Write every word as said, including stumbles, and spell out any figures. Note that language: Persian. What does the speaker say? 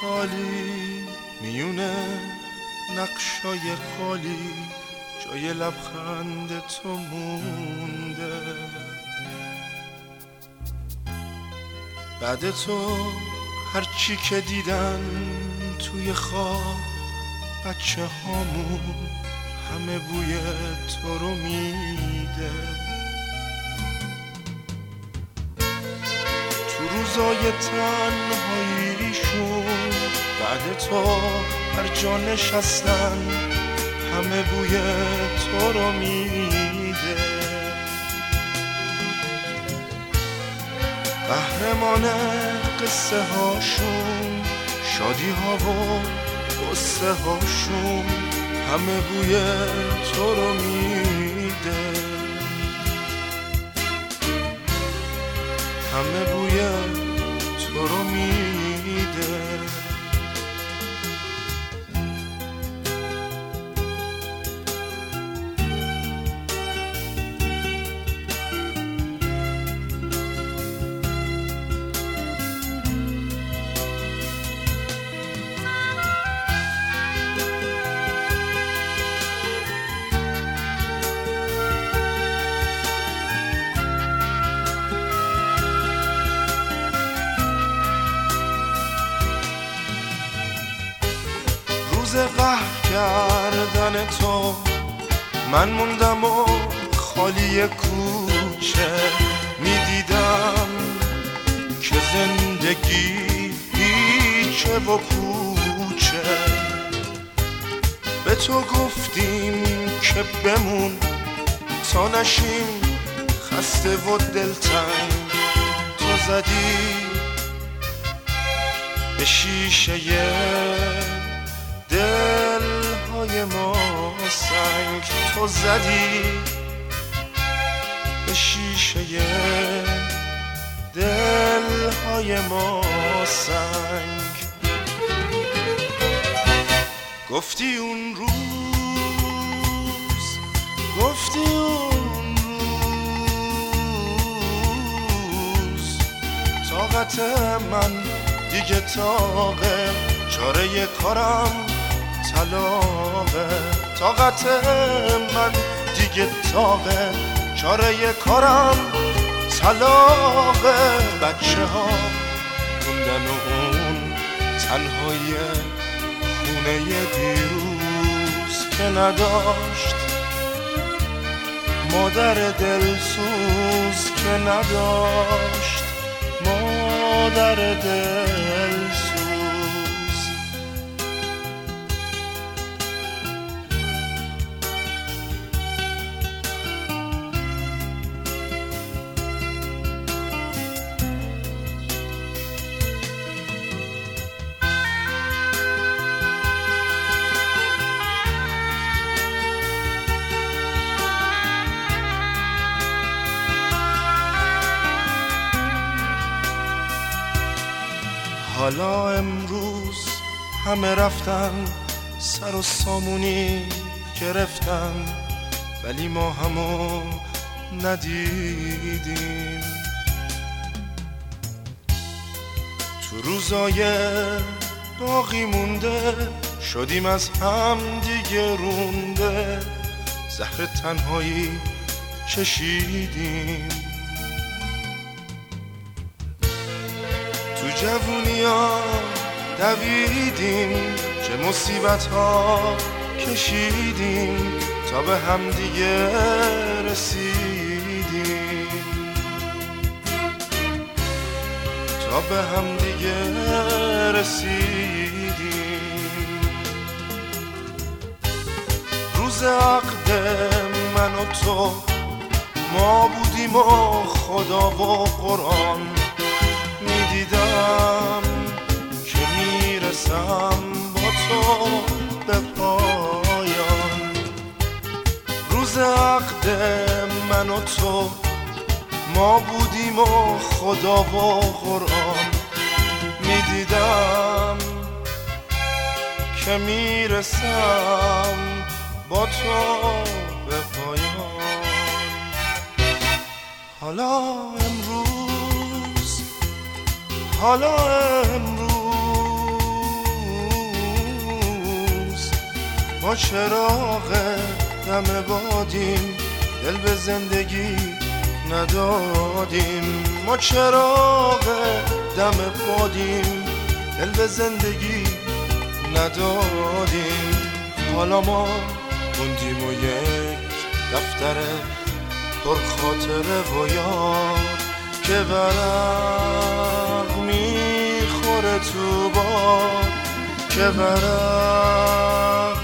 خالی میونه نقشای خالی جای لبخند تو مونده. بعد تو هرچی که دیدن توی خواب بچه هامون همه بوی تو رو میده. تو روزای تنهاییشون بعد تو هر جا نشستن همه بوی تو رو میده. قهرمان قصه هاشون شادی ها و قصه هاشون همه بوی تو رو میده. همه بوی تو رو میده. روز قهر کردن تو من موندم و خالی کوچه میدیدم که زندگی هیچه و کوچه. به تو گفتیم که بمون تا نشیم خسته و دلتنگ. تو زدی به شیشه دلهای ما سنگ. تو زدی به شیشه دلهای ما سنگ. گفتی اون روز گفتی اون روز طاقت من دیگه طاقه چاره کارم طلاقه. طاقت من دیگه طاقه چاره کارم طلاقه. بچه ها موندن و اون تنهای خونه دیروز که نداشت مادر دلسوز که نداشت مادر دلسوز. حالا امروز همه رفتن سر و سامونی گرفتن ولی ما همو ندیدیم. تو روزای باقی مونده شدیم از هم دیگه رونده. زهر تنهایی چشیدیم. تو جوونی ها دویدیم چه مصیبت ها کشیدیم تا به هم دیگه رسیدیم. تا به هم دیگه رسیدیم. روز عقد من و تو ما بودیم و خدا و قرآن. میدیدم که میرسم با تو به پایان. روز عقد من و تو ما بودیم و خدا و قرآن. میدیدم که میرسم با تو به پایان. حالا امروز حالا امروز ما چراغ دم بادیم، دل به زندگی ندادیم. ما چراغ دم بادیم، دل به زندگی ندادیم. حالا ما موندیم و یک دفتر پر خاطره و یاد که ورق میخوره تو باد، که ورق